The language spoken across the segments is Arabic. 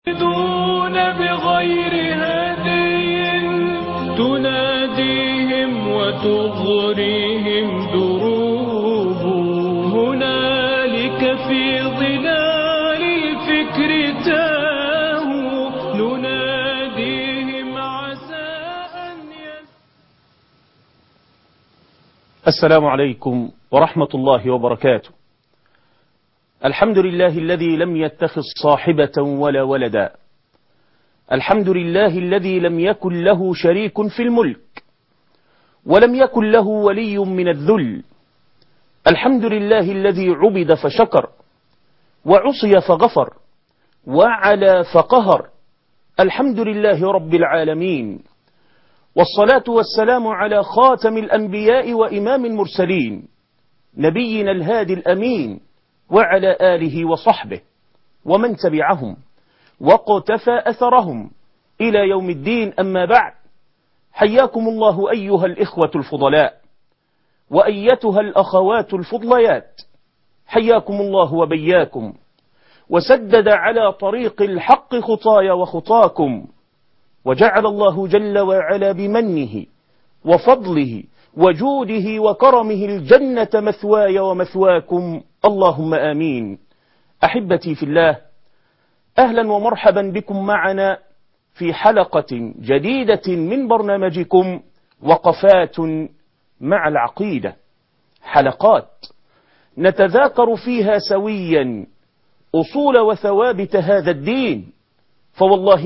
دون بغير هدي تناديهم وتغريهم دروب هنالك في ظلال الفكر تاهوا نناديهم عسى أن السلام عليكم ورحمة الله وبركاته. الحمد لله الذي لم يتخذ صاحبة ولا ولدا. الحمد لله الذي لم يكن له شريك في الملك ولم يكن له ولي من الذل. الحمد لله الذي عبد فشكر وعصي فغفر وعلى فقهر. الحمد لله رب العالمين، والصلاة والسلام على خاتم الأنبياء وإمام المرسلين نبينا الهادي الأمين وعلى آله وصحبه ومن تبعهم وقتفى أثرهم إلى يوم الدين. أما بعد، حياكم الله أيها الإخوة الفضلاء وأيتها الأخوات الفضليات، حياكم الله وبياكم، وسدد على طريق الحق خطاي وخطاكم، وجعل الله جل وعلا بمنه وفضله وجوده وكرمه الجنة مثواي ومثواكم، اللهم آمين. أحبتي في الله، أهلا ومرحبا بكم معنا في حلقة جديدة من برنامجكم وقفات مع العقيدة، حلقات نتذاكر فيها سويا أصول وثوابت هذا الدين، فوالله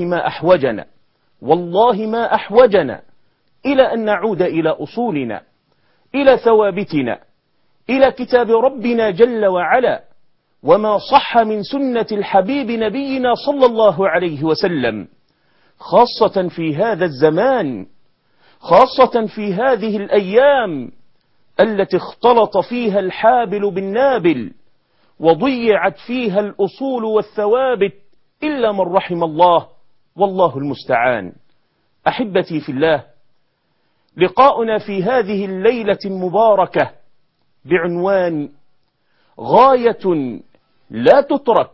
ما أحوجنا إلى أن نعود إلى أصولنا، إلى ثوابتنا، إلى كتاب ربنا جل وعلا، وما صح من سنة الحبيب نبينا صلى الله عليه وسلم، خاصة في هذا الزمان، خاصة في هذه الأيام التي اختلط فيها الحابل بالنابل وضيعت فيها الأصول والثوابت إلا من رحم الله، والله المستعان. أحبتي في الله، لقاؤنا في هذه الليلة المباركة بعنوان غاية لا تترك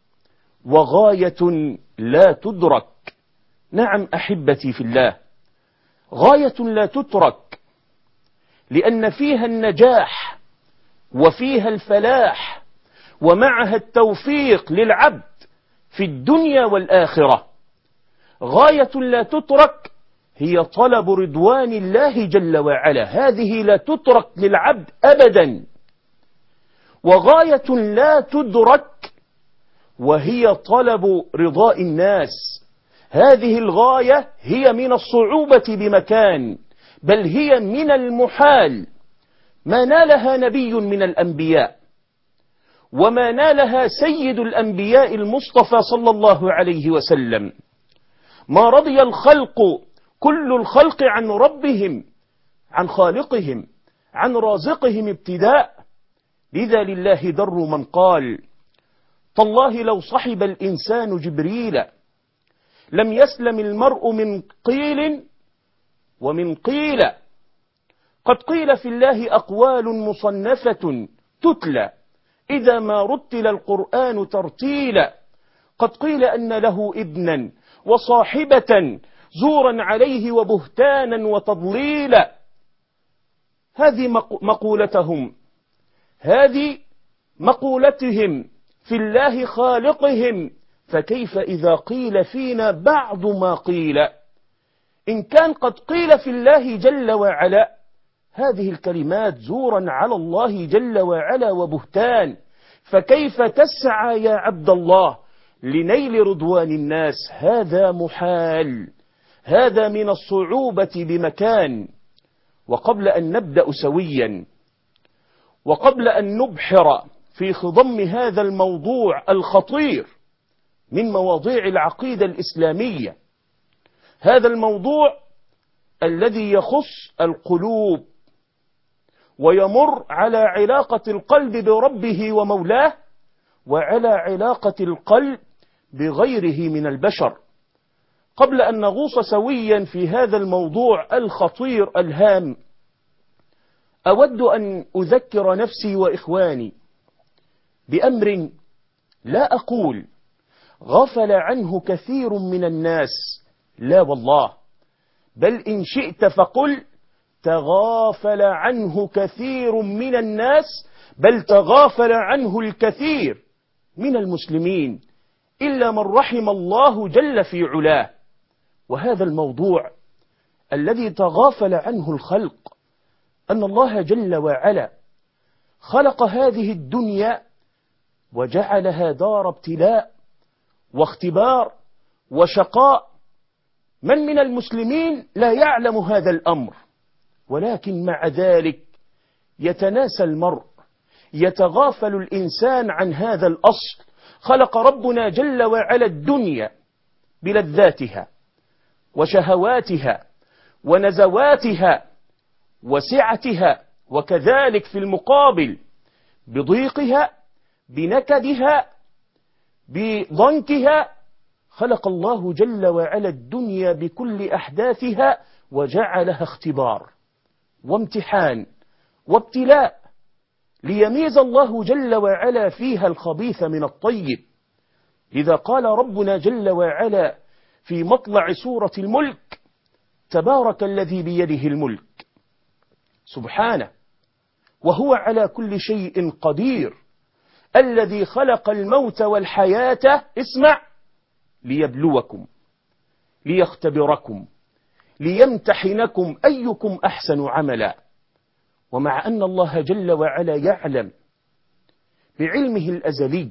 وغاية لا تدرك. نعم أحبتي في الله، غاية لا تترك، لأن فيها النجاح وفيها الفلاح ومعها التوفيق للعبد في الدنيا والآخرة. غاية لا تترك هي طلب رضوان الله جل وعلا، هذه لا تترك للعبد أبدا. وغاية لا تدرك وهي طلب رضاء الناس، هذه الغاية هي من الصعوبة بمكان، بل هي من المحال ما نالها نبي من الأنبياء وما نالها سيد الأنبياء المصطفى صلى الله عليه وسلم. ما رضي الخلق كل الخلق عن ربهم، عن خالقهم، عن رازقهم ابتداء. لذا لله در من قال: تالله لو صحب الإنسان جبريل لم يسلم المرء من قيل ومن قيل. قد قيل في الله أقوال مصنفة تتلى إذا ما رتل القرآن ترتيلا. قد قيل أن له ابنا وصاحبة زورا عليه وبهتانا وتضليلا. هذه مقولتهم في الله خالقهم، فكيف إذا قيل فينا بعض ما قيل؟ إن كان قد قيل في الله جل وعلا هذه الكلمات زورا على الله جل وعلا وبهتان، فكيف تسعى يا عبد الله لنيل رضوان الناس؟ هذا محال، هذا من الصعوبة بمكان. وقبل أن نبدأ سويا، وقبل أن نبحر في خضم هذا الموضوع الخطير من مواضيع العقيدة الإسلامية، هذا الموضوع الذي يخص القلوب ويمر على علاقة القلب بربه ومولاه وعلى علاقة القلب بغيره من البشر، قبل أن نغوص سويا في هذا الموضوع الخطير الهام، أود أن أذكر نفسي وإخواني بأمر لا أقول غفل عنه كثير من الناس، لا والله، بل إن شئت فقل تغافل عنه كثير من الناس، بل تغافل عنه الكثير من المسلمين إلا من رحم الله جل في علاه. وهذا الموضوع الذي تغافل عنه الخلق أن الله جل وعلا خلق هذه الدنيا وجعلها دار ابتلاء واختبار وشقاء. من المسلمين لا يعلم هذا الأمر، ولكن مع ذلك يتناسى المرء، يتغافل الإنسان عن هذا الأصل. خلق ربنا جل وعلا الدنيا بلذاتها وشهواتها ونزواتها وسعتها، وكذلك في المقابل بضيقها بنكدها بضنكها. خلق الله جل وعلا الدنيا بكل أحداثها وجعلها اختبار وامتحان وابتلاء، ليميز الله جل وعلا فيها الخبيث من الطيب. إذا قال ربنا جل وعلا في مطلع سورة الملك: تبارك الذي بيده الملك سبحانه وهو على كل شيء قدير، الذي خلق الموت والحياة، اسمع، ليبلوكم ليختبركم ليمتحنكم أيكم أحسن عملا. ومع أن الله جل وعلا يعلم بعلمه الأزلي،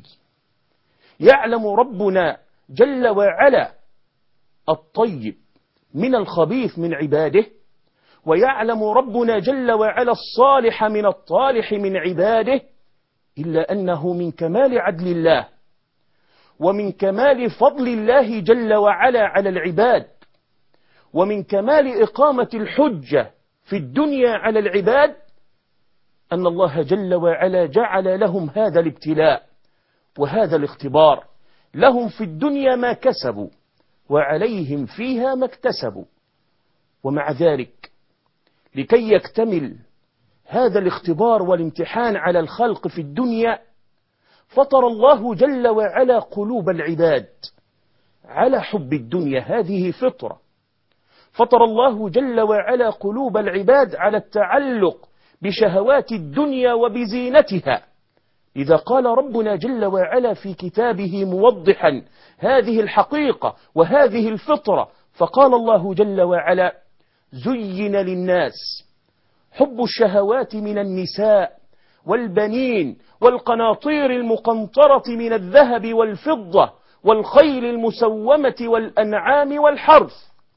يعلم ربنا جل وعلا الطيب من الخبيث من عباده، ويعلم ربنا جل وعلا الصالح من الطالح من عباده، إلا أنه من كمال عدل الله ومن كمال فضل الله جل وعلا على العباد ومن كمال إقامة الحجة في الدنيا على العباد أن الله جل وعلا جعل لهم هذا الابتلاء وهذا الاختبار. لهم في الدنيا ما كسبوا وعليهم فيها ما اكتسبوا. ومع ذلك لكي يكتمل هذا الاختبار والامتحان على الخلق في الدنيا، فطر الله جل وعلا قلوب العباد على حب الدنيا، هذه فطرة. فطر الله جل وعلا قلوب العباد على التعلق بشهوات الدنيا وبزينتها. إذا قال ربنا جل وعلا في كتابه موضحا هذه الحقيقة وهذه الفطرة، فقال الله جل وعلا: زين للناس حب الشهوات من النساء والبنين والقناطير المقنطرة من الذهب والفضة والخيل المسومة والأنعام والحرث،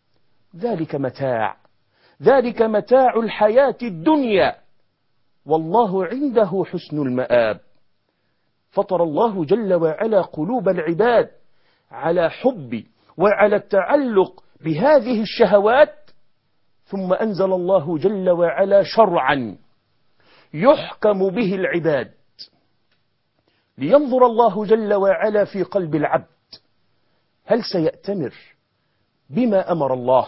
ذلك متاع الحياة الدنيا والله عنده حسن المآب. فطر الله جل وعلا قلوب العباد على حب وعلى التعلق بهذه الشهوات، ثم أنزل الله جل وعلا شرعا يحكم به العباد، لينظر الله جل وعلا في قلب العبد هل سيأتمر بما أمر الله،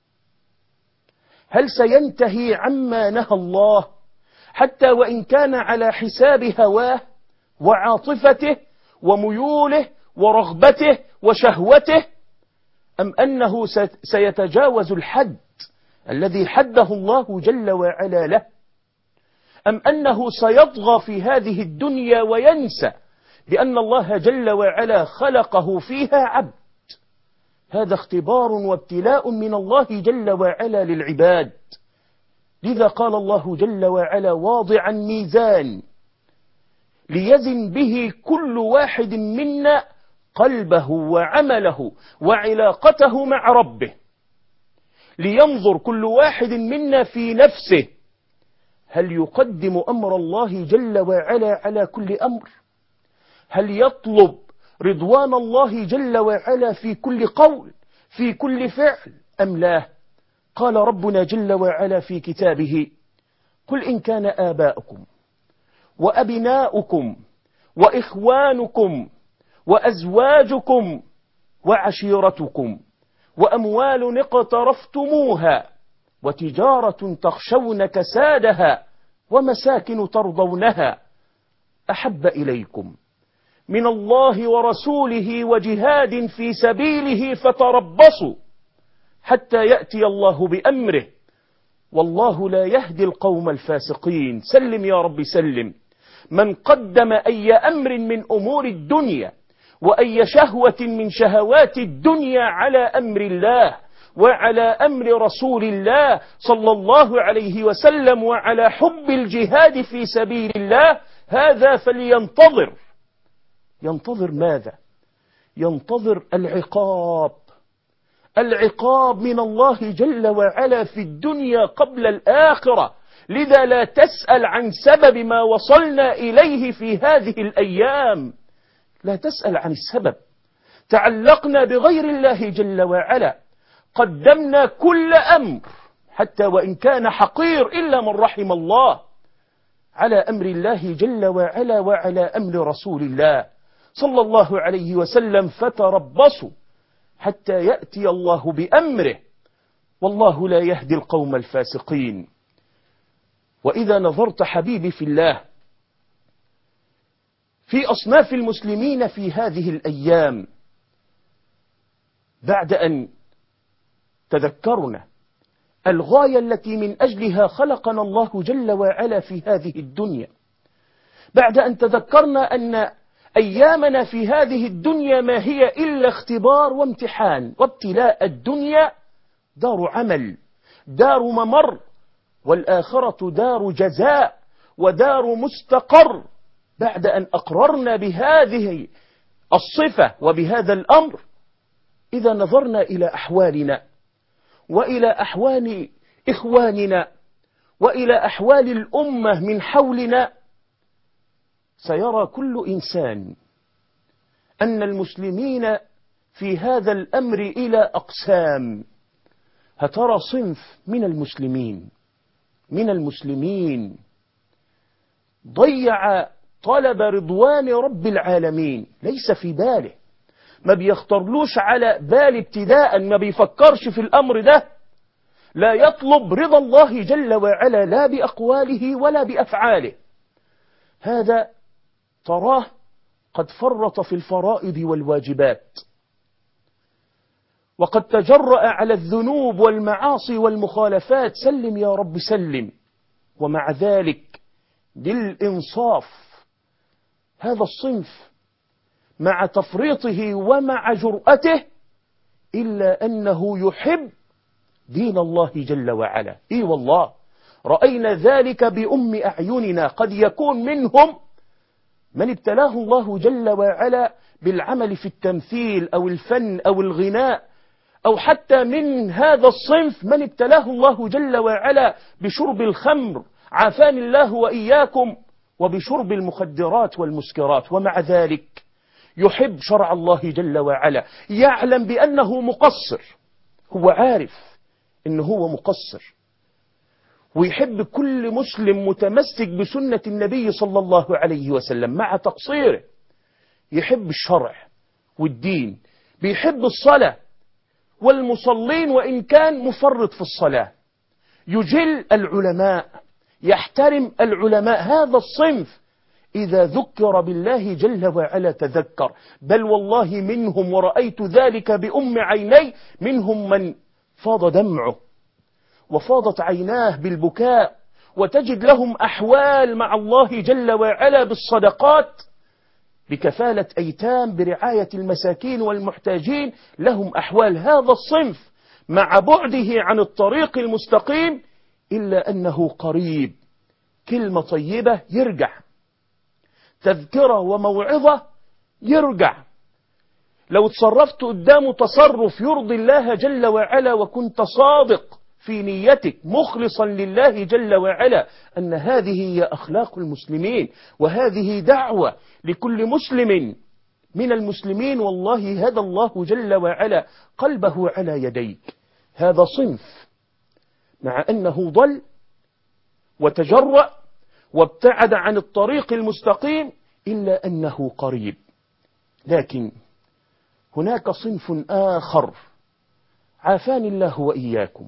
هل سينتهي عما نهى الله حتى وإن كان على حساب هواه وعاطفته وميوله ورغبته وشهوته، أم أنه سيتجاوز الحد الذي حده الله جل وعلا له، أم أنه سيطغى في هذه الدنيا وينسى بأن الله جل وعلا خلقه فيها عبد. هذا اختبار وابتلاء من الله جل وعلا للعباد. لذا قال الله جل وعلا واضعا ميزان ليزن به كل واحد منا قلبه وعمله وعلاقته مع ربه، لينظر كل واحد منا في نفسه هل يقدم أمر الله جل وعلا على كل أمر، هل يطلب رضوان الله جل وعلا في كل قول في كل فعل أم لا. قال ربنا جل وعلا في كتابه: قل إن كان آباؤكم وأبناؤكم وإخوانكم وأزواجكم وعشيرتكم وأموال اقترفتموها وتجارة تخشون كسادها ومساكن ترضونها أحب إليكم من الله ورسوله وجهاد في سبيله فتربصوا حتى يأتي الله بأمره والله لا يهدي القوم الفاسقين. سلم يا رب سلم. من قدم أي أمر من أمور الدنيا وأي شهوة من شهوات الدنيا على أمر الله وعلى أمر رسول الله صلى الله عليه وسلم وعلى حب الجهاد في سبيل الله، هذا فلينتظر. ينتظر ماذا؟ ينتظر العقاب. العقاب من الله جل وعلا في الدنيا قبل الآخرة. لذا لا تسأل عن سبب ما وصلنا إليه في هذه الأيام، لا تسأل عن السبب. تعلقنا بغير الله جل وعلا، قدمنا كل أمر حتى وإن كان حقير إلا من رحم الله على أمر الله جل وعلا وعلى أمر رسول الله صلى الله عليه وسلم، فتربصوا حتى يأتي الله بأمره والله لا يهدي القوم الفاسقين. وإذا نظرت حبيبي في الله في أصناف المسلمين في هذه الأيام، بعد أن تذكرنا الغاية التي من أجلها خلقنا الله جل وعلا في هذه الدنيا، بعد أن تذكرنا أن أيامنا في هذه الدنيا ما هي إلا اختبار وامتحان وابتلاء، الدنيا دار عمل، دار ممر، والآخرة دار جزاء ودار مستقر. بعد أن أقررنا بهذه الصفة وبهذا الأمر، إذا نظرنا إلى أحوالنا وإلى أحوال إخواننا وإلى أحوال الأمة من حولنا، سيرى كل إنسان أن المسلمين في هذا الأمر إلى أقسام. هترى صنف من المسلمين ضيع طلب رضوان رب العالمين، ليس في باله، ما بيختارلوش على بال ابتداء، ما بيفكرش في الأمر ده، لا يطلب رضا الله جل وعلا لا بأقواله ولا بأفعاله. هذا تراه قد فرط في الفرائض والواجبات، وقد تجرأ على الذنوب والمعاصي والمخالفات، سلم يا رب سلم. ومع ذلك بالإنصاف هذا الصنف مع تفريطه ومع جرأته إلا أنه يحب دين الله جل وعلا. إي والله رأينا ذلك بأم أعيننا. قد يكون منهم من ابتلاه الله جل وعلا بالعمل في التمثيل أو الفن أو الغناء، أو حتى من هذا الصنف من ابتلاه الله جل وعلا بشرب الخمر، عافاني الله وإياكم، وبشرب المخدرات والمسكرات، ومع ذلك يحب شرع الله جل وعلا، يعلم بأنه مقصر، هو عارف أنه هو مقصر، ويحب كل مسلم متمسك بسنة النبي صلى الله عليه وسلم مع تقصيره. يحب الشرع والدين، بيحب الصلاة والمصلين وإن كان مفرط في الصلاة، يجل العلماء، يحترم العلماء. هذا الصنف إذا ذكر بالله جل وعلا تذكر، بل والله منهم، ورأيت ذلك بأم عيني، منهم من فاض دمعه وفاضت عيناه بالبكاء، وتجد لهم أحوال مع الله جل وعلا بالصدقات، بكفالة أيتام، برعاية المساكين والمحتاجين، لهم أحوال. هذا الصنف مع بعده عن الطريق المستقيم إلا أنه قريب، كلمة طيبة يرجع، تذكرة وموعظة يرجع. لو تصرفت قدامه تصرف يرضي الله جل وعلا وكنت صادق في نيتك مخلصا لله جل وعلا أن هذه هي أخلاق المسلمين وهذه دعوة لكل مسلم من المسلمين، والله هدى الله جل وعلا قلبه على يديك. هذا صنف مع أنه ضل وتجرأ وابتعد عن الطريق المستقيم إلا أنه قريب. لكن هناك صنف آخر عافاني الله وإياكم،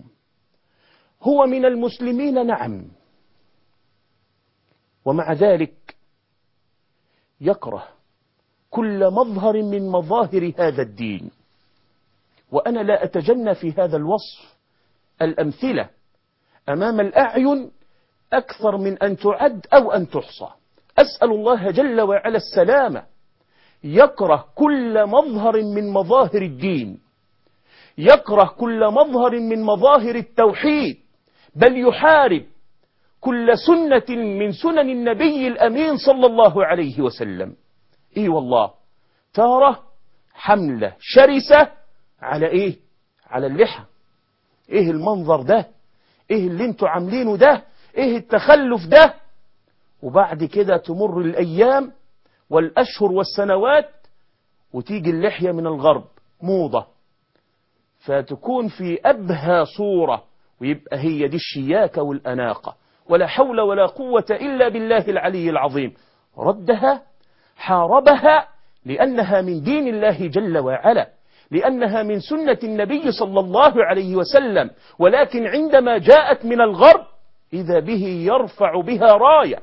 هو من المسلمين نعم، ومع ذلك يكره كل مظهر من مظاهر هذا الدين. وأنا لا أتجنى في هذا الوصف، الأمثلة أمام الأعين أكثر من أن تعد أو أن تحصى. أسأل الله جل وعلا السلامة. يكره كل مظهر من مظاهر الدين، يكره كل مظهر من مظاهر التوحيد، بل يحارب كل سنة من سنن النبي الأمين صلى الله عليه وسلم. إيه والله، ترى حملة شرسة على إيه؟ على اللحى. إيه المنظر ده؟ إيه اللي انتوا عاملينه ده؟ إيه التخلف ده؟ وبعد كده تمر الأيام والأشهر والسنوات وتيجي اللحية من الغرب موضة، فتكون في أبهى صورة، ويبقى هي دي الشياكة والأناقة. ولا حول ولا قوة إلا بالله العلي العظيم. ردها، حاربها، لأنها من دين الله جل وعلا، لأنها من سنة النبي صلى الله عليه وسلم. ولكن عندما جاءت من الغرب إذا به يرفع بها راية.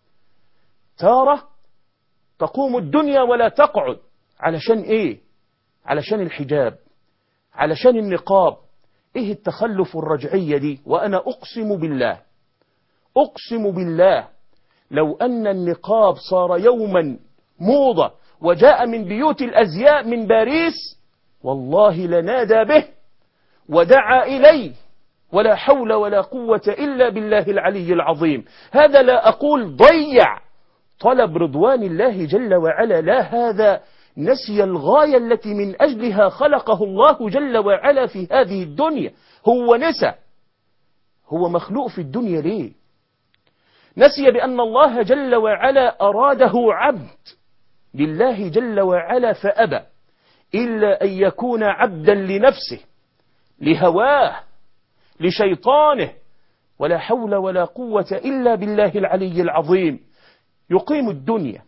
تارة تقوم الدنيا ولا تقعد. علشان إيه؟ علشان الحجاب، علشان النقاب. إيه التخلف الرجعية دي؟ وأنا أقسم بالله، أقسم بالله، لو أن النقاب صار يوما موضة وجاء من بيوت الأزياء من باريس، والله لنادى به ودعا إليه. ولا حول ولا قوة إلا بالله العلي العظيم. هذا لا أقول ضيع طلب رضوان الله جل وعلا، لا، هذا نسي الغاية التي من أجلها خلقه الله جل وعلا في هذه الدنيا. هو نسى هو مخلوق في الدنيا ليه؟ نسي بأن الله جل وعلا أراده عبد لله جل وعلا، فأبى إلا أن يكون عبدا لنفسه، لهواه، لشيطانه. ولا حول ولا قوة إلا بالله العلي العظيم. يقيم الدنيا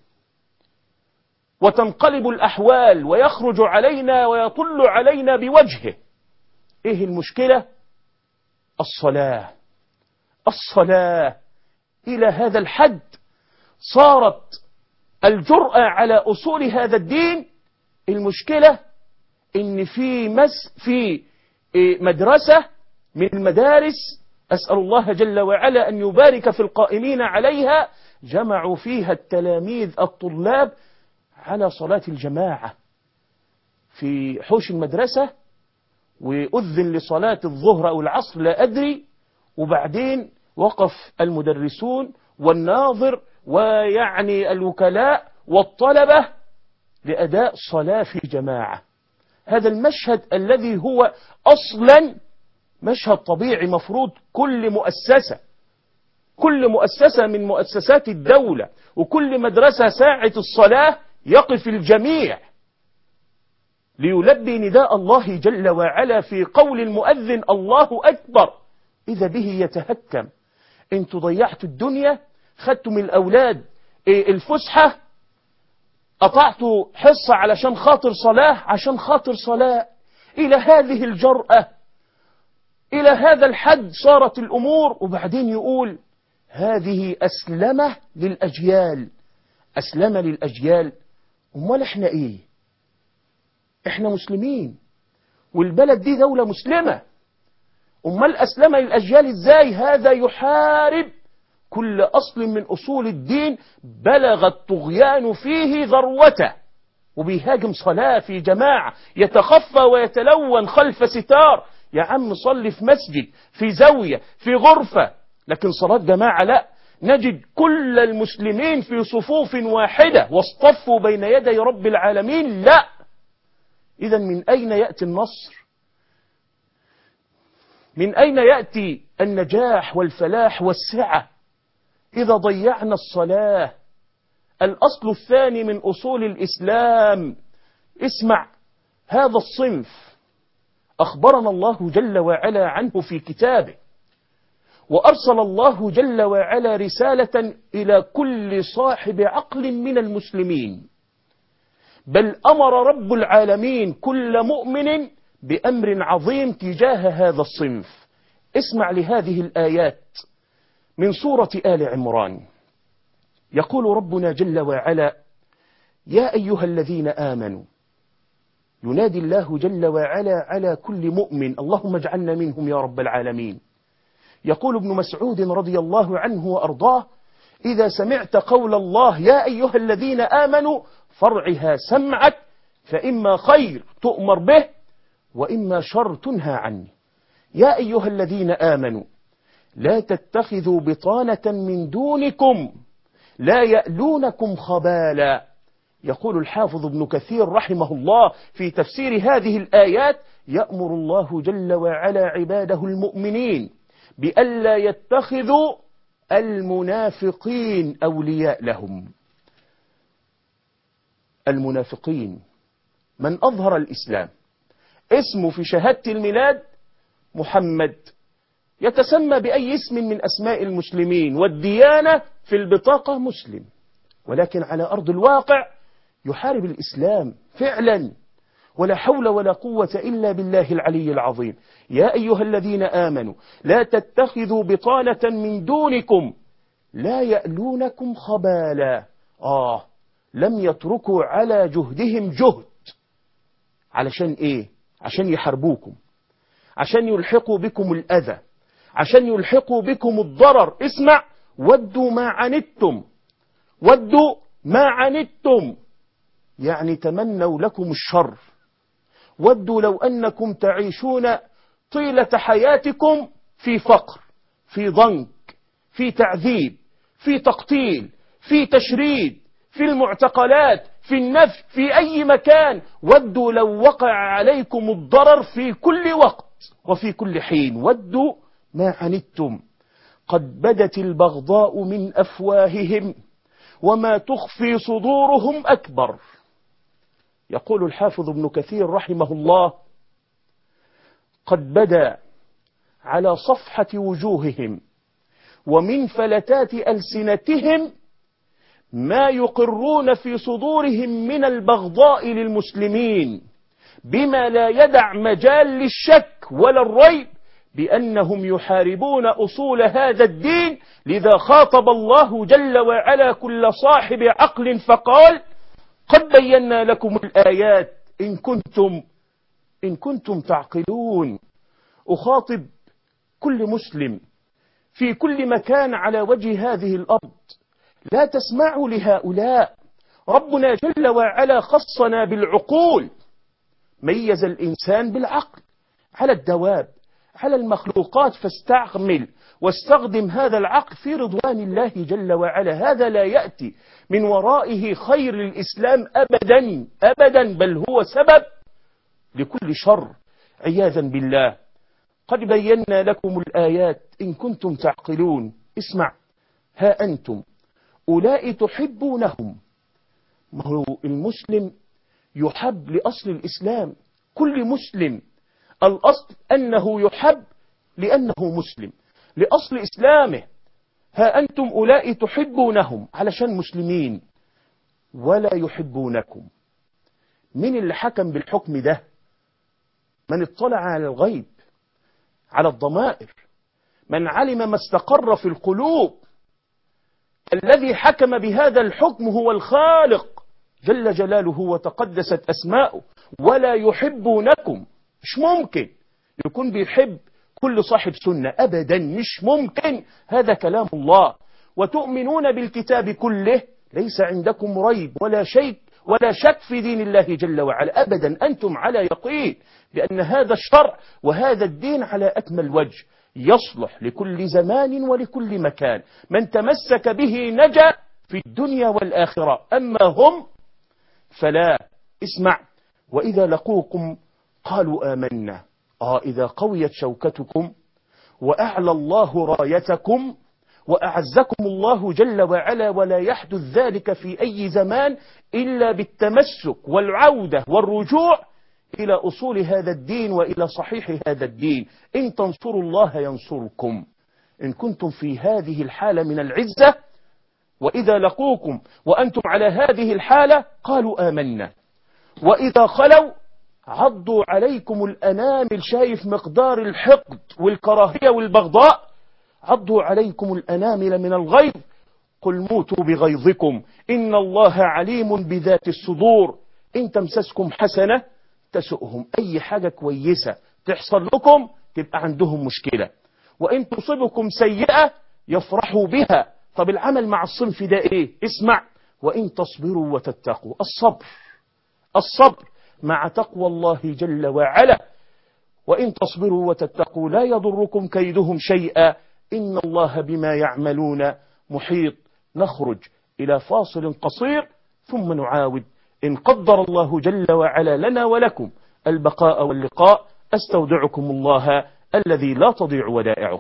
وتنقلب الأحوال ويخرج علينا ويطل علينا بوجهه. إيه المشكلة؟ الصلاة. الصلاة إلى هذا الحد صارت الجرأة على أصول هذا الدين. المشكلة إن في مدرسة من المدارس، أسأل الله جل وعلا أن يبارك في القائمين عليها، جمعوا فيها التلاميذ الطلاب على صلاة الجماعة في حوش المدرسة، وأذن لصلاة الظهر أو العصر لا أدري، وبعدين وقف المدرسون والناظر ويعني الوكلاء والطلبة لأداء صلاة في جماعة. هذا المشهد الذي هو أصلا مشهد طبيعي، مفروض كل مؤسسة من مؤسسات الدولة وكل مدرسة ساعة الصلاة يقف الجميع ليلبي نداء الله جل وعلا في قول المؤذن الله أكبر، إذا به يتهكم. انتوا ضيعتوا الدنيا، خدتم الأولاد الفسحة، قطعتوا حصة علشان خاطر صلاة، عشان خاطر صلاة. إلى هذه الجرأة، إلى هذا الحد صارت الأمور. وبعدين يقول هذه أسلمة للأجيال، أسلمة للأجيال. أمال إحنا إيه؟ إحنا مسلمين والبلد دي دولة مسلمة. أمال أسلمة للأجيال إزاي؟ هذا يحارب كل أصل من أصول الدين بلغ الطغيان فيه ذروته، وبيهاجم صلاة في جماعة، يتخفى ويتلون خلف ستار. يا عم صلي في مسجد، في زاوية، في غرفة، لكن صلاة جماعة لا. نجد كل المسلمين في صفوف واحدة واصطفوا بين يدي رب العالمين، لا. إذا من أين يأتي النصر؟ من أين يأتي النجاح والفلاح والسعة إذا ضيعنا الصلاة؟ الأصل الثاني من أصول الإسلام. اسمع، هذا الصنف أخبرنا الله جل وعلا عنه في كتابه، وأرسل الله جل وعلا رسالة إلى كل صاحب عقل من المسلمين، بل أمر رب العالمين كل مؤمن بأمر عظيم تجاه هذا الصنف. اسمع لهذه الآيات من سورة آل عمران. يقول ربنا جل وعلا: يا أيها الذين آمنوا، ينادي الله جل وعلا على كل مؤمن، اللهم اجعلنا منهم يا رب العالمين. يقول ابن مسعود رضي الله عنه وأرضاه: إذا سمعت قول الله يا أيها الذين آمنوا فارعها سمعك، فإما خير تؤمر به وإما شر تنهى عنه. يا أيها الذين آمنوا لا تتخذوا بطانة من دونكم لا يألونكم خبالا. يقول الحافظ ابن كثير رحمه الله في تفسير هذه الآيات: يأمر الله جل وعلا عباده المؤمنين بألا يتخذوا المنافقين أولياء لهم. المنافقين من أظهر الإسلام، اسمه في شهادة الميلاد محمد، يتسمى بأي اسم من أسماء المسلمين، والديانة في البطاقة مسلم، ولكن على أرض الواقع يحارب الإسلام فعلا، ولا حول ولا قوة إلا بالله العلي العظيم. يا أيها الذين آمنوا لا تتخذوا بطانة من دونكم لا يألونكم خبالا. لم يتركوا على جهدهم جهد. علشان إيه؟ عشان يحاربوكم، عشان يلحقوا بكم الأذى، عشان يلحقوا بكم الضرر. اسمع: ودوا ما عنتم، ودوا ما عنتم، يعني تمنوا لكم الشر. ودوا لو أنكم تعيشون طيلة حياتكم في فقر، في ضنك، في تعذيب، في تقتيل، في تشريد، في المعتقلات، في النفي، في أي مكان. ودوا لو وقع عليكم الضرر في كل وقت وفي كل حين. ودوا ما عنتم قد بدت البغضاء من أفواههم وما تخفي صدورهم أكبر. يقول الحافظ ابن كثير رحمه الله: قد بدا على صفحة وجوههم ومن فلتات ألسنتهم ما يقرون في صدورهم من البغضاء للمسلمين، بما لا يدع مجال للشك ولا الريب بأنهم يحاربون أصول هذا الدين. لذا خاطب الله جل وعلا كل صاحب عقل فقال: قد بينا لكم الآيات إن كنتم تعقلون. أخاطب كل مسلم في كل مكان على وجه هذه الأرض: لا تسمعوا لهؤلاء. ربنا جل وعلا خصنا بالعقول، ميز الإنسان بالعقل على الدواب، على المخلوقات، فاستعمل واستخدم هذا العقل في رضوان الله جل وعلا. هذا لا يأتي من ورائه خير الإسلام أبدا أبدا، بل هو سبب لكل شر عياذا بالله. قد بينا لكم الآيات إن كنتم تعقلون. اسمع: ها أنتم أولئك تحبونهم. ما هو المسلم يحب لأصل الإسلام، كل مسلم الأصل أنه يحب لأنه مسلم لأصل إسلامه. ها أنتم أولئك تحبونهم علشان مسلمين ولا يحبونكم. من اللي حكم بالحكم ده؟ من اطلع على الغيب، على الضمائر، من علم ما استقر في القلوب. الذي حكم بهذا الحكم هو الخالق جل جلاله وتقدست أسماؤه. ولا يحبونكم، مش ممكن يكون بيحب كل صاحب سنة أبدا، مش ممكن. هذا كلام الله. وتؤمنون بالكتاب كله، ليس عندكم ريب ولا شك في دين الله جل وعلا أبدا. أنتم على يقين بأن هذا الشرع وهذا الدين على أكمل وجه، يصلح لكل زمان ولكل مكان. من تمسك به نجا في الدنيا والآخرة، أما هم فلا. اسمع: وإذا لقوكم قالوا آمنا. إذا قويت شوكتكم وأعلى الله رايتكم وأعزكم الله جل وعلا، ولا يحدث ذلك في أي زمان إلا بالتمسك والعودة والرجوع إلى أصول هذا الدين وإلى صحيح هذا الدين. إن تنصروا الله ينصركم. إن كنتم في هذه الحالة من العزة، وإذا لقوكم وأنتم على هذه الحالة قالوا آمنا. وإذا خلوا عضوا عليكم الأنامل. شايف مقدار الحقد والكراهية والبغضاء؟ عضوا عليكم الأنامل من الغيظ. قل موتوا بغيظكم إن الله عليم بذات الصدور. إن تمسسكم حسنة تسؤهم، أي حاجة كويسة تحصل لكم تبقى عندهم مشكلة، وإن تصبكم سيئة يفرحوا بها. طب العمل مع الصنف ده إيه؟ اسمع: وإن تصبروا وتتقوا. الصبر مع تقوى الله جل وعلا. وإن تصبروا وتتقوا لا يضركم كيدهم شيئا إن الله بما يعملون محيط. نخرج إلى فاصل قصير ثم نعاود إن قدر الله جل وعلا لنا ولكم البقاء واللقاء. أستودعكم الله الذي لا تضيع ودائعه.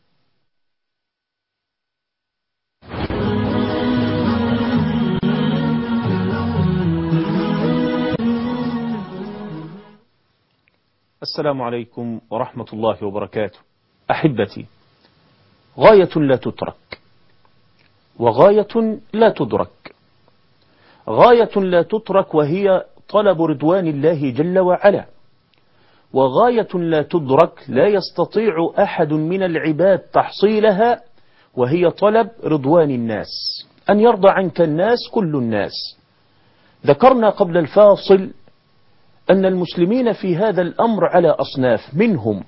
السلام عليكم ورحمة الله وبركاته. أحبتي، غاية لا تترك وغاية لا تدرك. غاية لا تترك وهي طلب رضوان الله جل وعلا، وغاية لا تدرك لا يستطيع أحد من العباد تحصيلها وهي طلب رضوان الناس، أن يرضى عنك الناس كل الناس. ذكرنا قبل الفاصل أن المسلمين في هذا الأمر على أصناف، منهم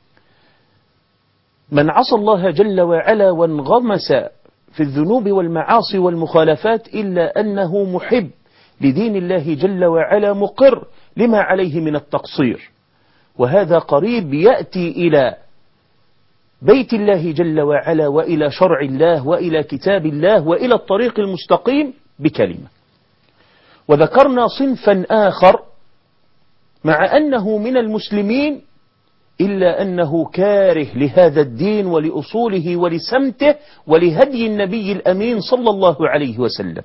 من عصى الله جل وعلا وانغمس في الذنوب والمعاصي والمخالفات إلا أنه محب لدين الله جل وعلا مقر لما عليه من التقصير، وهذا قريب يأتي إلى بيت الله جل وعلا وإلى شرع الله وإلى كتاب الله وإلى الطريق المستقيم بكلمة. وذكرنا صنفا آخر مع أنه من المسلمين إلا أنه كاره لهذا الدين ولأصوله ولسمته ولهدي النبي الأمين صلى الله عليه وسلم.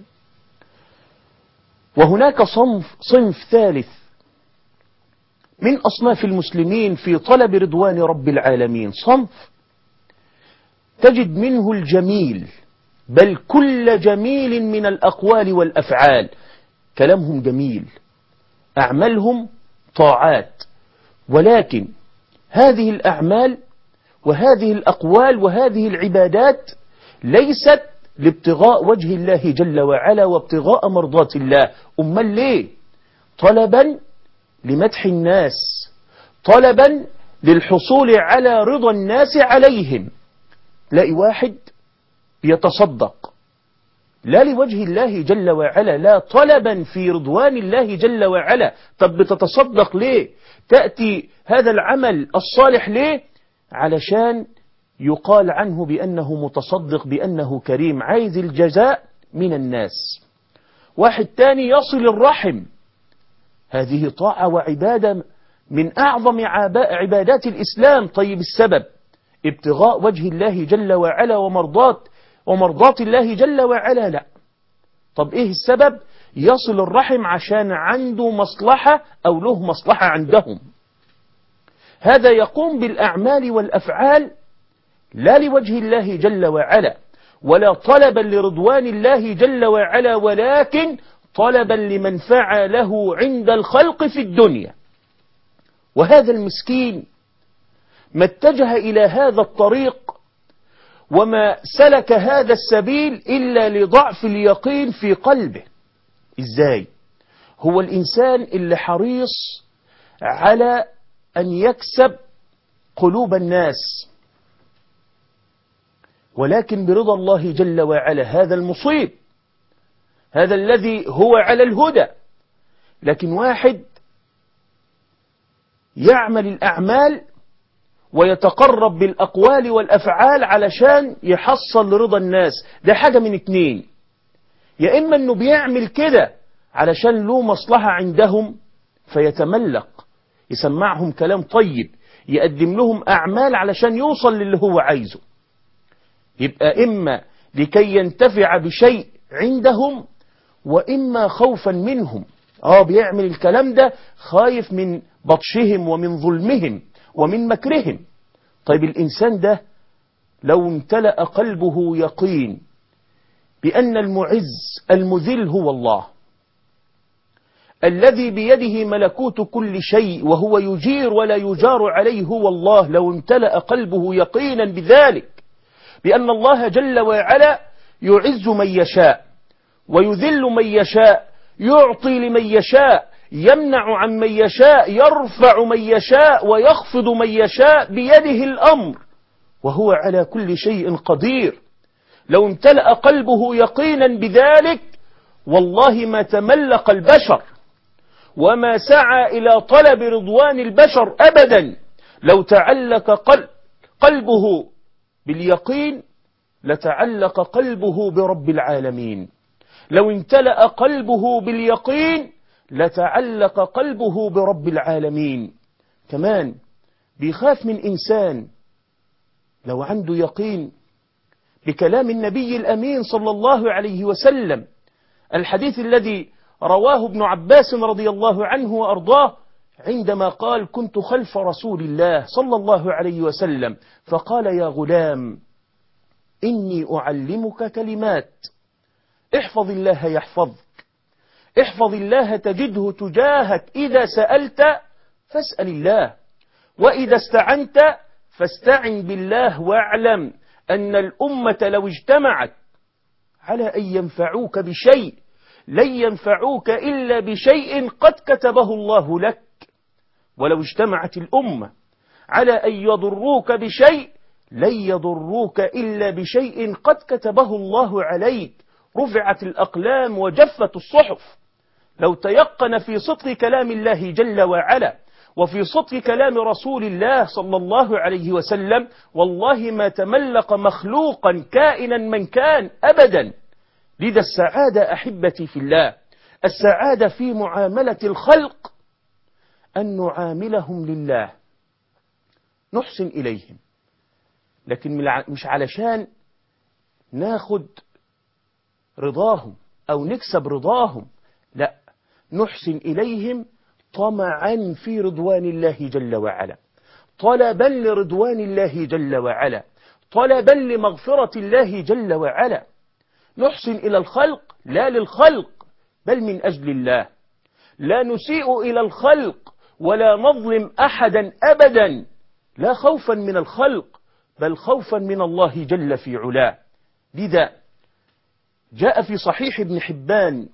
وهناك صنف ثالث من أصناف المسلمين في طلب رضوان رب العالمين، صنف تجد منه الجميل، بل كل جميل من الأقوال والأفعال، كلامهم جميل، أعمالهم طاعات، ولكن هذه الأعمال وهذه الأقوال وهذه العبادات ليست لابتغاء وجه الله جل وعلا وابتغاء مرضات الله. أمال ليه؟ طلبا لمدح الناس، طلبا للحصول على رضا الناس عليهم. تلاقي واحد يتصدق لا لوجه الله جل وعلا، لا، طلبا في رضوان الله جل وعلا. طب بتتصدق ليه؟ تأتي هذا العمل الصالح ليه؟ علشان يقال عنه بأنه متصدق، بأنه كريم، عايز الجزاء من الناس. واحد تاني يصل الرحم، هذه طاعة وعبادة من أعظم عبادات الإسلام. طيب السبب ابتغاء وجه الله جل وعلا ومرضات الله جل وعلا؟ لا. طب إيه السبب؟ يصل الرحم عشان عنده مصلحة أو له مصلحة عندهم. هذا يقوم بالأعمال والأفعال لا لوجه الله جل وعلا ولا طلبا لرضوان الله جل وعلا، ولكن طلبا لمنفعة له عند الخلق في الدنيا. وهذا المسكين ما اتجه إلى هذا الطريق وما سلك هذا السبيل إلا لضعف اليقين في قلبه. إزاي؟ هو الإنسان اللي حريص على أن يكسب قلوب الناس، ولكن برضا الله جل وعلا، هذا المصيب، هذا الذي هو على الهدى. لكن واحد يعمل الأعمال ويتقرب بالأقوال والأفعال علشان يحصل رضا الناس، ده حاجة من اتنين: يا إما أنه بيعمل كده علشان له مصلحة عندهم فيتملق، يسمعهم كلام طيب، يقدم لهم أعمال علشان يوصل للي هو عايزه، يبقى إما لكي ينتفع بشيء عندهم وإما خوفا منهم. بيعمل الكلام ده خايف من بطشهم ومن ظلمهم ومن مكرهم. طيب الإنسان ده لو امتلأ قلبه يقين بأن المعز المذل هو الله الذي بيده ملكوت كل شيء وهو يجير ولا يجار عليه هو الله، لو امتلأ قلبه يقينا بذلك، بأن الله جل وعلا يعز من يشاء ويذل من يشاء، يعطي لمن يشاء، يمنع عن من يشاء، يرفع من يشاء ويخفض من يشاء، بيده الأمر وهو على كل شيء قدير. لو امتلأ قلبه يقينا بذلك والله ما تملق البشر وما سعى إلى طلب رضوان البشر أبدا. لو تعلق قلبه باليقين لتعلق قلبه برب العالمين. لو امتلأ قلبه باليقين لتعلق قلبه برب العالمين. كمان بيخاف من إنسان لو عنده يقين بكلام النبي الأمين صلى الله عليه وسلم، الحديث الذي رواه ابن عباس رضي الله عنه وأرضاه عندما قال: كنت خلف رسول الله صلى الله عليه وسلم فقال: يا غلام إني أعلمك كلمات، احفظ الله يحفظك، احفظ الله تجده تجاهك، إذا سألت فاسأل الله، وإذا استعنت فاستعن بالله، واعلم أن الأمة لو اجتمعت على أن ينفعوك بشيء لن ينفعوك إلا بشيء قد كتبه الله لك، ولو اجتمعت الأمة على أن يضروك بشيء لن يضروك إلا بشيء قد كتبه الله عليك. رفعت الأقلام وجفت الصحف. لو تيقن في صدق كلام الله جل وعلا وفي صدق كلام رسول الله صلى الله عليه وسلم والله ما تملق مخلوقا كائنا من كان أبدا. لذا السعادة أحبتي في الله، السعادة في معاملة الخلق أن نعاملهم لله، نحسن إليهم، لكن مش علشان ناخد رضاهم أو نكسب رضاهم، لا، نحسن إليهم طمعا في رضوان الله جل وعلا، طلبا لرضوان الله جل وعلا، طلبا لمغفرة الله جل وعلا. نحسن إلى الخلق لا للخلق بل من أجل الله، لا نسيء إلى الخلق ولا نظلم أحدا أبدا، لا خوفا من الخلق بل خوفا من الله جل في علاه. لذا جاء في صحيح ابن حبان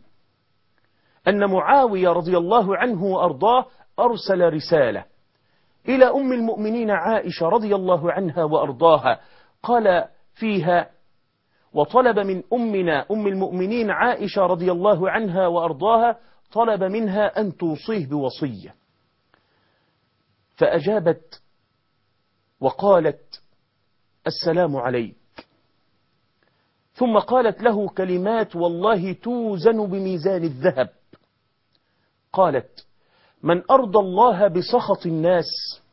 أن معاوية رضي الله عنه وأرضاه أرسل رسالة إلى أم المؤمنين عائشة رضي الله عنها وأرضاها، قال فيها: وطلب من أمنا أم المؤمنين عائشة رضي الله عنها وأرضاها، طلب منها أن توصيه بوصية، فأجابت وقالت: السلام عليك. ثم قالت له كلمات والله توزن بميزان الذهب، قالت: من أرضى الله بسخط الناس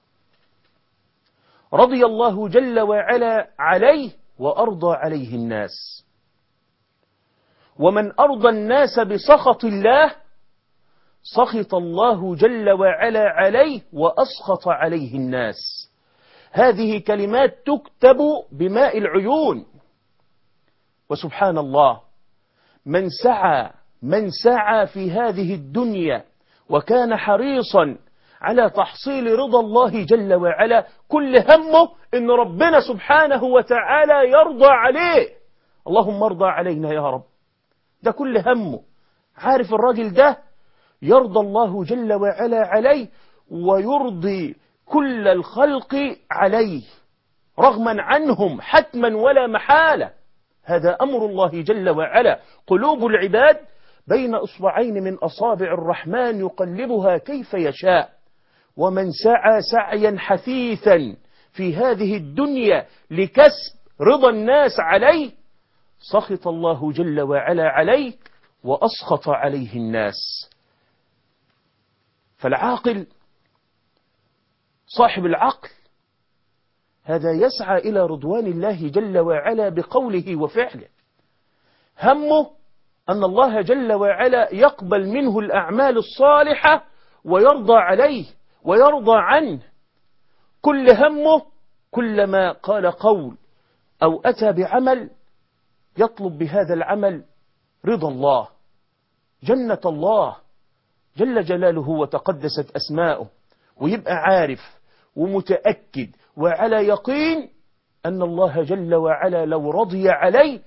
رضي الله جل وعلا عليه وأرضى عليه الناس، ومن أرضى الناس بسخط الله سخط الله جل وعلا عليه وأسخط عليه الناس. هذه كلمات تكتب بماء العيون. وسبحان الله، من سعى في هذه الدنيا وكان حريصا على تحصيل رضا الله جل وعلا، كل همه إن ربنا سبحانه وتعالى يرضى عليه. اللهم ارضى علينا يا رب، ده كل همه. عارف الراجل ده يرضى الله جل وعلا عليه ويرضي كل الخلق عليه رغما عنهم حتما ولا محالة. هذا أمر الله جل وعلا. قلوب العباد بين إصبعين من أصابع الرحمن يقلبها كيف يشاء. ومن سعى سعيا حثيثا في هذه الدنيا لكسب رضا الناس عليه سخط الله جل وعلا عليه وأسخط عليه الناس. فالعاقل صاحب العقل هذا يسعى إلى رضوان الله جل وعلا بقوله وفعله، همه أن الله جل وعلا يقبل منه الأعمال الصالحة ويرضى عليه ويرضى عنه. كل همه كلما قال قول أو أتى بعمل يطلب بهذا العمل رضا الله، جنة الله جل جلاله وتقدست أسماؤه، ويبقى عارف ومتأكد وعلى يقين أن الله جل وعلا لو رضي عليه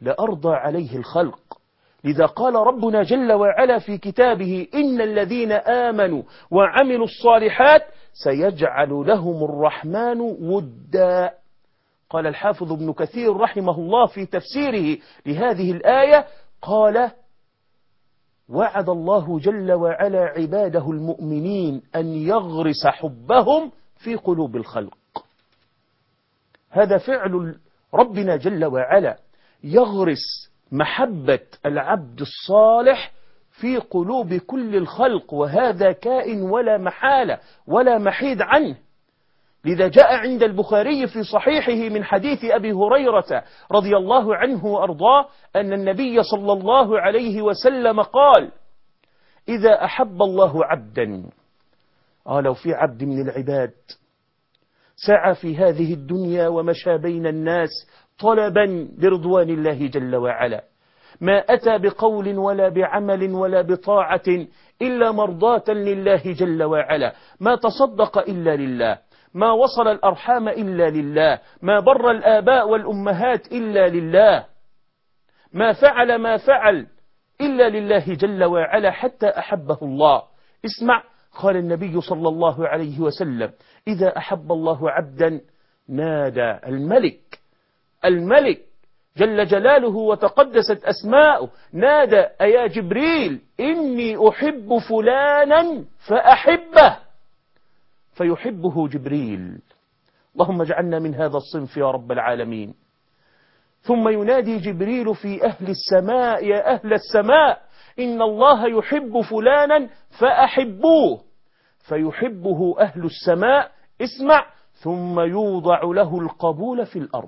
لأرضى عليه الخلق. لذا قال ربنا جل وعلا في كتابه: إن الذين آمنوا وعملوا الصالحات سيجعل لهم الرحمن ودا. قال الحافظ ابن كثير رحمه الله في تفسيره لهذه الآية، قال: وعد الله جل وعلا عباده المؤمنين أن يغرس حبهم في قلوب الخلق. هذا فعل ربنا جل وعلا، يغرس محبة العبد الصالح في قلوب كل الخلق، وهذا كائن ولا محالة ولا محيد عنه. لذا جاء عند البخاري في صحيحه من حديث أبي هريرة رضي الله عنه وأرضاه أن النبي صلى الله عليه وسلم قال: إذا أحب الله عبدا، لو في عبد من العباد سعى في هذه الدنيا ومشى بين الناس طلبا لرضوان الله جل وعلا، ما أتى بقول ولا بعمل ولا بطاعة إلا مرضاة لله جل وعلا، ما تصدق إلا لله، ما وصل الأرحام إلا لله، ما بر الآباء والأمهات إلا لله، ما فعل إلا لله جل وعلا حتى أحبه الله. اسمع، قال النبي صلى الله عليه وسلم: إذا أحب الله عبدا نادى الملك جل جلاله وتقدست أسماؤه، نادى: أيا جبريل إني أحب فلانا فأحبه، فيحبه جبريل. اللهم اجعلنا من هذا الصنف يا رب العالمين. ثم ينادي جبريل في أهل السماء: يا أهل السماء إن الله يحب فلانا فأحبوه، فيحبه أهل السماء. اسمع، ثم يوضع له القبول في الأرض،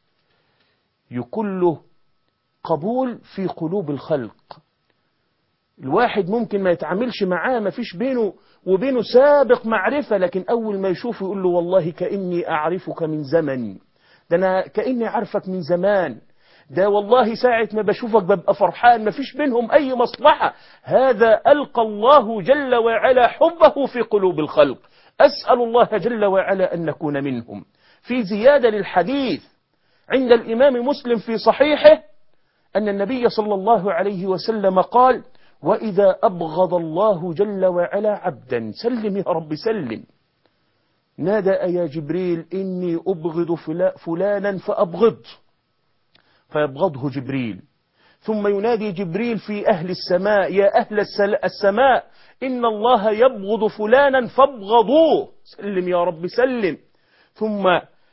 يكون له قبول في قلوب الخلق. الواحد ممكن ما يتعاملش معاه، ما فيش بينه وبينه سابق معرفة، لكن أول ما يشوفه يقول له: والله كأني أعرفك من زمن، ده أنا كأني عارفك من زمان، ده والله ساعة ما بشوفك ببقى فرحان، ما فيش بينهم أي مصلحة. هذا ألقى الله جل وعلا حبه في قلوب الخلق. أسأل الله جل وعلا أن نكون منهم. في زيادة للحديث عند الإمام مسلم في صحيحه أن النبي صلى الله عليه وسلم قال: وإذا أبغض الله جل وعلا عبدا، سلم يا رب سلم، نادى: يا جبريل إني أبغض فلانا فأبغض، فيبغضه جبريل. ثم ينادي جبريل في أهل السماء: يا أهل السماء إن الله يبغض فلانا فابغضوه، سلم يا رب سلم. ثم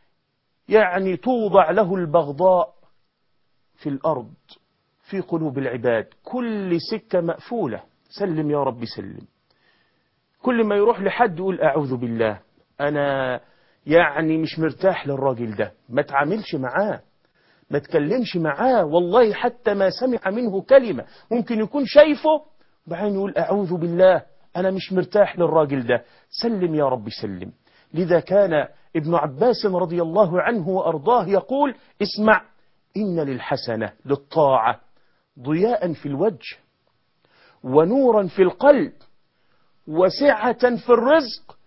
توضع له البغضاء في الأرض في قلوب العباد، كل سكة مقفولة، سلم يا رب سلم. كل ما يروح لحد يقول: أعوذ بالله، أنا مش مرتاح للراجل ده، ما تعاملش معاه، ما تكلمش معاه، والله حتى ما سمع منه كلمة. ممكن يكون شايفه بعدين يقول: أعوذ بالله، أنا مش مرتاح للراجل ده، سلم يا رب سلم. لذا كان ابن عباس رضي الله عنه وأرضاه يقول: اسمع، إن للحسنة للطاعة ضياء في الوجه ونورا في القلب وسعة في الرزق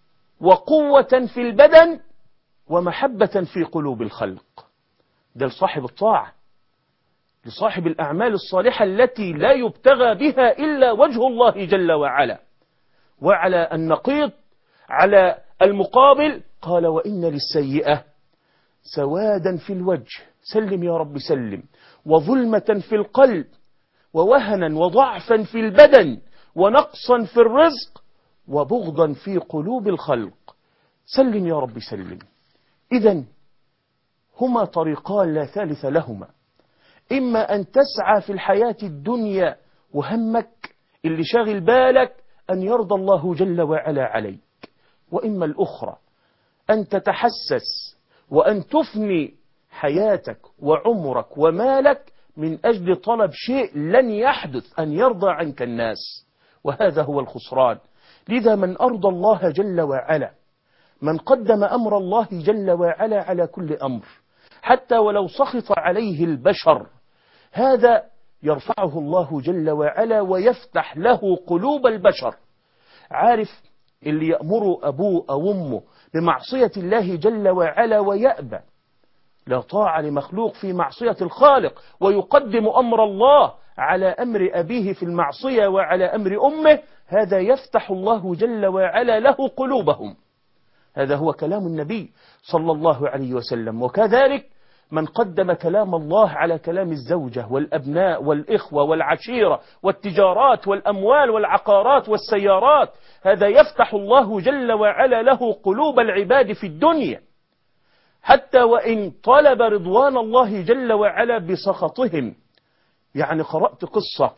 وقوة في البدن ومحبة في قلوب الخلق. ده لصاحب الطاعة، لصاحب الأعمال الصالحة التي لا يبتغى بها إلا وجه الله جل وعلا. وعلى النقيض، على المقابل، قال: وإن للسيئة سوادا في الوجه، سلم يا رب سلم، وظلمة في القلب ووهنا وضعفا في البدن ونقصا في الرزق وبغضا في قلوب الخلق، سلم يا رب سلم. إذن هما طريقان لا ثالث لهما: إما أن تسعى في الحياة الدنيا وهمك اللي شاغل بالك أن يرضى الله جل وعلا عليك، وإما الأخرى أن تتحسس وأن تفني حياتك وعمرك ومالك من أجل طلب شيء لن يحدث، أن يرضى عنك الناس، وهذا هو الخسران. لذا من أرضى الله جل وعلا، من قدم أمر الله جل وعلا على كل أمر، حتى ولو سخط عليه البشر، هذا يرفعه الله جل وعلا ويفتح له قلوب البشر. عارف اللي يأمر أبوه أو أمه بمعصية الله جل وعلا ويأبى، لا طاعة لمخلوق في معصية الخالق، ويقدم أمر الله على أمر أبيه في المعصية وعلى أمر أمه، هذا يفتح الله جل وعلا له قلوبهم. هذا هو كلام النبي صلى الله عليه وسلم. وكذلك من قدم كلام الله على كلام الزوجة والأبناء والإخوة والعشيرة والتجارات والأموال والعقارات والسيارات، هذا يفتح الله جل وعلا له قلوب العباد في الدنيا، حتى وإن طلب رضوان الله جل وعلا بسخطهم. يعني قرأت قصة،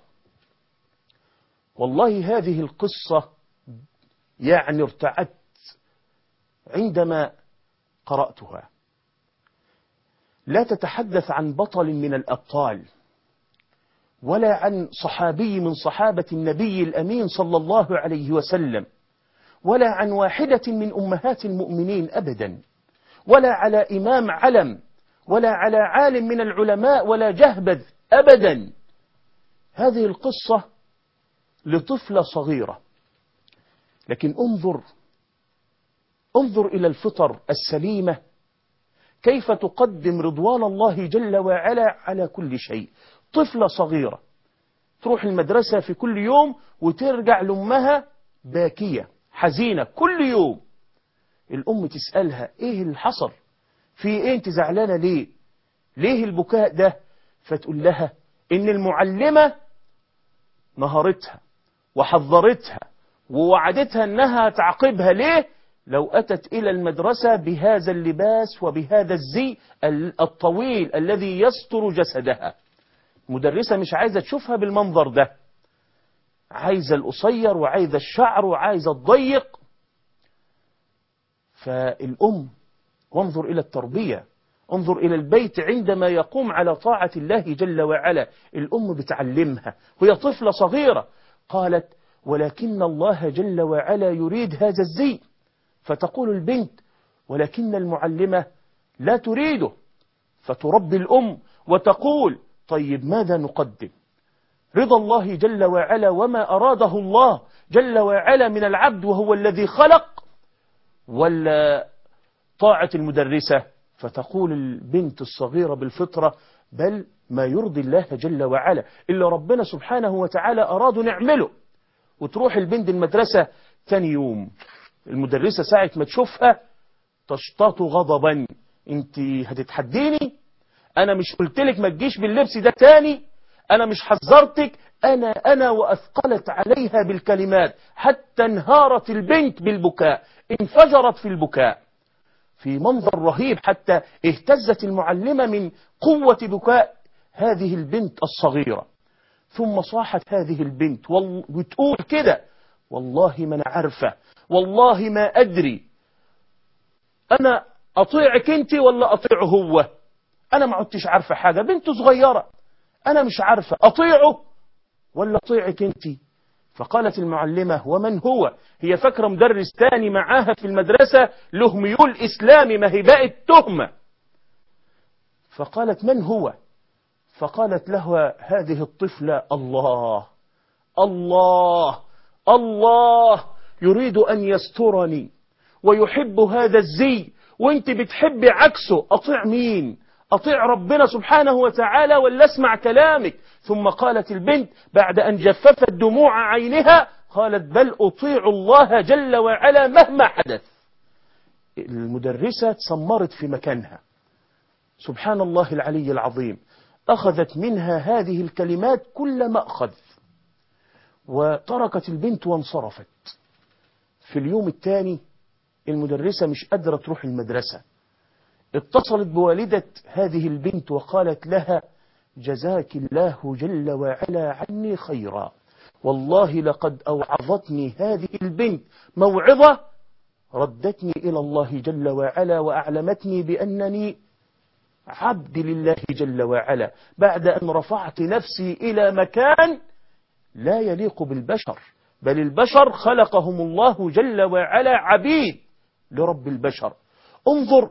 والله هذه القصة يعني ارتعدت عندما قرأتها. لا تتحدث عن بطل من الأبطال، ولا عن صحابي من صحابة النبي الأمين صلى الله عليه وسلم، ولا عن واحدة من أمهات المؤمنين أبدا، ولا على إمام علم، ولا على عالم من العلماء، ولا جهبذ أبدا. هذه القصة لطفلة صغيرة، لكن انظر إلى الفطر السليمة كيف تقدم رضوان الله جل وعلا على كل شيء. طفلة صغيرة تروح المدرسة في كل يوم وترجع لأمها باكية حزينة كل يوم. الأم تسألها إيه اللي حصل؟ في إيه؟ أنت زعلانة ليه؟ ليه البكاء ده؟ فتقول لها إن المعلمة نهرتها وحذرتها ووعدتها أنها تعاقبها. ليه؟ لو أتت إلى المدرسة بهذا اللباس وبهذا الزي الطويل الذي يستر جسدها. مدرسة مش عايزة تشوفها بالمنظر ده، عايزة القصير وعايزة الشعر وعايزة الضيق. فالأم، وانظر إلى التربية، انظر إلى البيت عندما يقوم على طاعة الله جل وعلا. الأم بتعلمها وهي طفلة صغيرة. قالت ولكن الله جل وعلا يريد هذا الزي. فتقول البنت ولكن المعلمة لا تريده. فتربي الأم وتقول طيب ماذا نقدم؟ رضا الله جل وعلا وما أراده الله جل وعلا من العبد وهو الذي خلق، ولا طاعة المدرسة؟ فتقول البنت الصغيرة بالفطرة بل ما يرضي الله جل وعلا، إلا ربنا سبحانه وتعالى أراد نعمله. وتروح البنت المدرسة ثاني يوم، المدرسة ساعة ما تشوفها تشتاط غضبا. انت هتتحديني؟ انا مش قلتلك ما تجيش باللبس ده تاني؟ انا مش حذرتك؟ انا واثقلت عليها بالكلمات حتى انهارت البنت بالبكاء، انفجرت في البكاء في منظر رهيب، حتى اهتزت المعلمة من قوة بكاء هذه البنت الصغيرة. ثم صاحت هذه البنت وتقول كده والله ما أنا عارفة، والله ما أدري أنا أطيعك أنت ولا أطيعه هو. أنا ما عدتش عارفة حاجة، بنت صغيرة، أنا مش عارفة أطيعه ولا أطيعك أنت. فقالت المعلمة ومن هو؟ هي فاكرة مدرس تاني معاها في المدرسة له ميول إسلامي، ما هي بقت تهمة. فقالت من هو؟ فقالت له هذه الطفلة الله الله الله يريد أن يسترني ويحب هذا الزي، وانت بتحبي عكسه. أطيع مين؟ أطيع ربنا سبحانه وتعالى ولا اسمع كلامك؟ ثم قالت البنت بعد أن جففت دموع عينها قالت بل أطيع الله جل وعلا مهما حدث. المدرسة تسمرت في مكانها. سبحان الله العلي العظيم. أخذت منها هذه الكلمات كل ما أخذ، وتركت البنت وانصرفت. في اليوم الثاني المدرسة مش قادرة تروح المدرسة، اتصلت بوالدة هذه البنت وقالت لها جزاك الله جل وعلا عني خيرا، والله لقد أوعظتني هذه البنت موعظة ردتني إلى الله جل وعلا وأعلمتني بأنني عبد لله جل وعلا، بعد أن رفعت نفسي إلى مكان لا يليق بالبشر، بل البشر خلقهم الله جل وعلا عبيد لرب البشر. انظر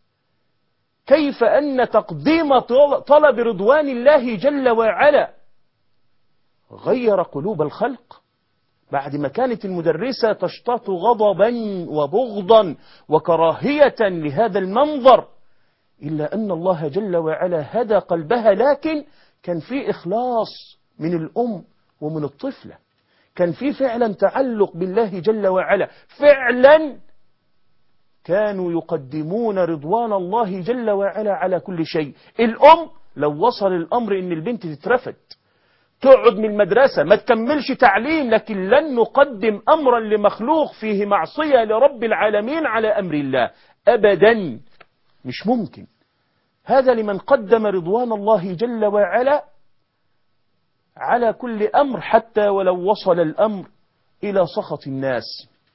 كيف أن تقديم طلب رضوان الله جل وعلا غير قلوب الخلق. بعد ما كانت المدرسة تشتاط غضبا وبغضا وكراهية لهذا المنظر، إلا أن الله جل وعلا هدى قلبها، لكن كان في إخلاص من الأم ومن الطفلة، كان في فعلا تعلق بالله جل وعلا، فعلا كانوا يقدمون رضوان الله جل وعلا على كل شيء. الأم لو وصل الأمر إن البنت تترفد تقعد من المدرسة ما تكملش تعليم، لكن لن نقدم أمرا لمخلوق فيه معصية لرب العالمين على أمر الله أبدا، مش ممكن. هذا لمن قدم رضوان الله جل وعلا على كل أمر، حتى ولو وصل الأمر إلى سخط الناس.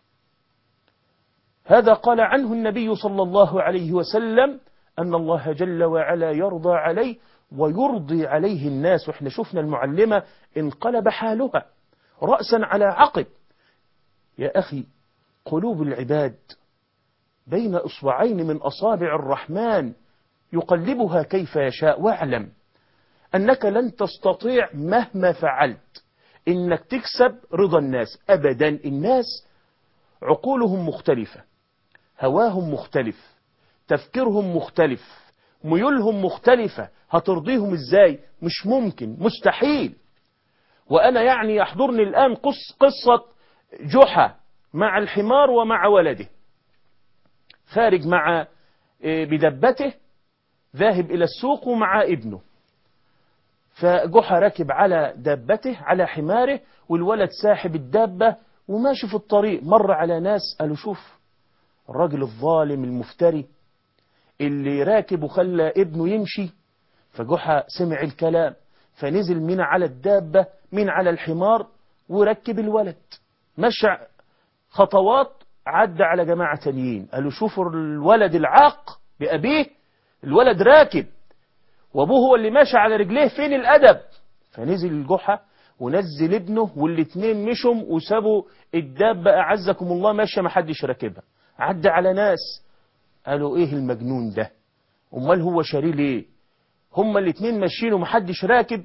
هذا قال عنه النبي صلى الله عليه وسلم أن الله جل وعلا يرضى عليه ويرضي عليه الناس. وإحنا شفنا المعلمة انقلب حالها رأسا على عقب. يا أخي، قلوب العباد بين إصبعين من أصابع الرحمن يقلبها كيف يشاء. واعلم أنك لن تستطيع مهما فعلت إنك تكسب رضا الناس أبدا. الناس عقولهم مختلفة، هواهم مختلف، تفكيرهم مختلف، ميولهم مختلفة، هترضيهم إزاي؟ مش ممكن، مستحيل. وأنا يعني يحضرني الآن قصة جحا مع الحمار ومع ولده، خارج مع بدبته ذاهب إلى السوق ومع ابنه، فجحا راكب على دابته على حماره والولد ساحب الدابة وماشي في الطريق. مر على ناس قالوا شوف الراجل الظالم المفتري اللي راكب وخلى ابنه يمشي. فجحا سمع الكلام فنزل من على الدابة من على الحمار وركب الولد، مشى خطوات عدى على جماعة تانيين قالوا شوفوا الولد العاق بأبيه، الولد راكب وابوه هو اللي ماشي على رجليه، فين الأدب؟ فنزل الجحا ونزل ابنه والاتنين مشوا وسابوا الدابة أعزكم الله ماشية ما حدش راكبها. عدى على ناس قالوا ايه المجنون ده؟ امال هو شاريه ليه؟ هما الاتنين ماشيين ومحدش راكب.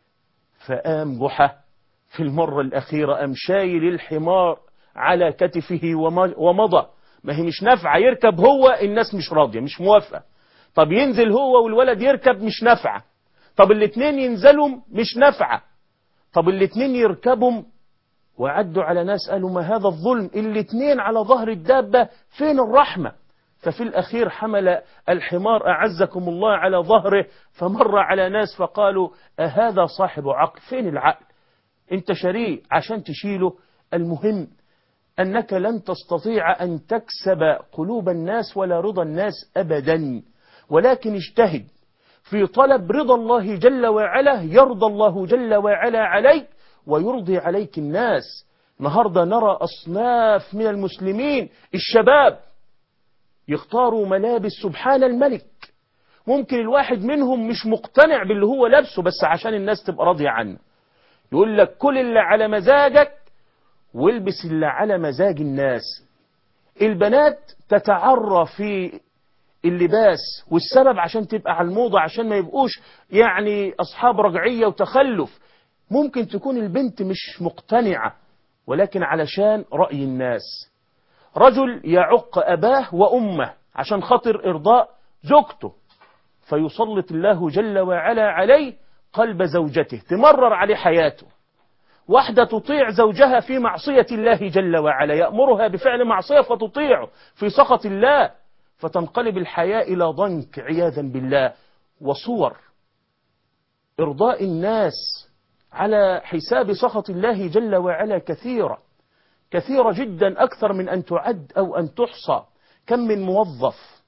فقام جحا في المرة الأخيرة قام شايل الحمار على كتفه ومضى. ما هي مش نافعة يركب هو، الناس مش راضية مش موافقة. طب ينزل هو والولد يركب، مش نافعة. طب الاتنين ينزلوا، مش نافعة. طب الاتنين يركبوا. وعدوا على ناس قالوا ما هذا الظلم، الاتنين على ظهر الدابة، فين الرحمة؟ ففي الأخير حمل الحمار أعزكم الله على ظهره، فمر على ناس فقالوا أهذا صاحب عقل؟ فين العقل؟ انت شريك عشان تشيله. المهم أنك لن تستطيع أن تكسب قلوب الناس ولا رضا الناس أبدا، ولكن اجتهد في طلب رضا الله جل وعلا، يرضى الله جل وعلا عليك ويرضي عليك الناس. النهاردة نرى أصناف من المسلمين الشباب يختاروا ملابس سبحان الملك، ممكن الواحد منهم مش مقتنع باللي هو لابسه بس عشان الناس تبقى راضية عنه، يقول لك كل اللي على مزاجك والبس اللي على مزاج الناس. البنات تتعرى في اللباس، والسبب عشان تبقى على الموضة، عشان ما يبقوش يعني أصحاب رجعية وتخلف. ممكن تكون البنت مش مقتنعة ولكن علشان رأي الناس. رجل يعق أباه وأمه عشان خاطر إرضاء زوجته، فيسلط الله جل وعلا عليه قلب زوجته تمرر عليه حياته. واحدة تطيع زوجها في معصية الله جل وعلا، يأمرها بفعل معصية فتطيعه في سخط الله، فتنقلب الحياة إلى ضنك عياذا بالله. وصور إرضاء الناس على حساب سخط الله جل وعلا كثيرة كثيرة جدا، أكثر من أن تعد أو أن تحصى. كم من موظف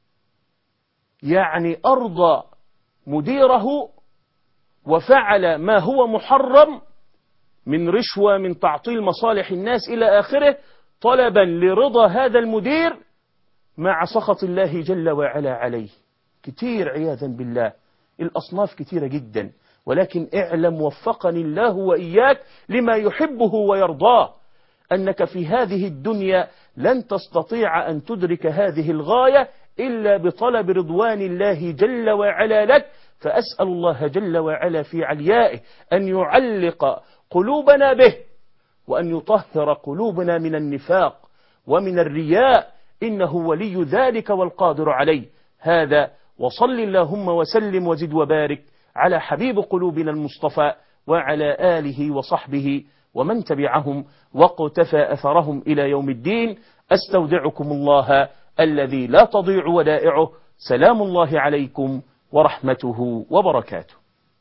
يعني أرضى مديره وفعل ما هو محرم من رشوة، من تعطيل مصالح الناس إلى آخره، طلبا لرضا هذا المدير مع سخط الله جل وعلا عليه. كتير عياذا بالله، الأصناف كتيرة جدا. ولكن اعلم وفقني الله وإياك لما يحبه ويرضاه، أنك في هذه الدنيا لن تستطيع أن تدرك هذه الغاية إلا بطلب رضوان الله جل وعلا لك. فأسأل الله جل وعلا في عليائه أن يعلق قلوبنا به، وأن يطهر قلوبنا من النفاق ومن الرياء، إنه ولي ذلك والقادر عليه. هذا وصل اللهم وسلم وزد وبارك على حبيب قلوبنا المصطفى وعلى آله وصحبه ومن تبعهم واقتفى أثرهم إلى يوم الدين. أستودعكم الله الذي لا تضيع ودائعه. سلام الله عليكم ورحمته وبركاته.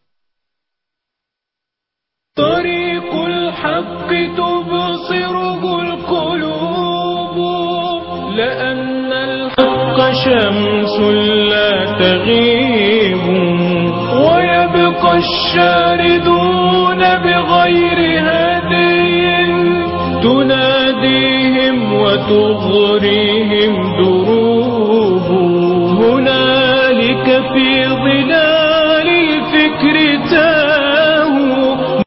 طريق الحق تبصره القلوب، لأن الحق شمس لا تغيب، ويبقى الشاردون بغير هدي تناديهم وتغريهم دروب.